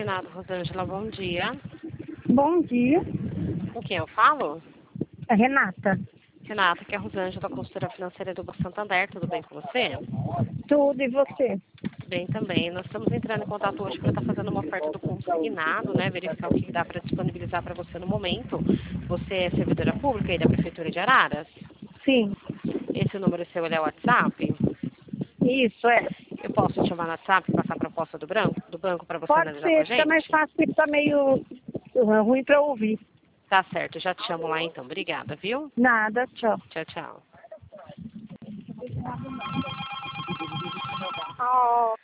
Renato, Rosângela, bom dia. Bom dia, Com quem eu falo? é Renata. Renata, que é a Rosângela, consultora financeira do Banco Santander, tudo bem com você? Tudo e você? Bem também. Nós estamos entrando em contato hoje para estar fazendo uma oferta do consignado, né? Verificar o que dá para disponibilizar para você no momento. Você é servidora pública aí da Prefeitura de Araras? Sim, Esse número seu ele é o WhatsApp? isso é. Eu posso te chamar no WhatsApp e passar a proposta do banco para você Pode analisar com a ser, fica mais gente? fácil, porque tá meio ruim para ouvir. Tá certo, já te chamo lá então. Obrigada, viu? Nada, tchau. Tchau, tchau.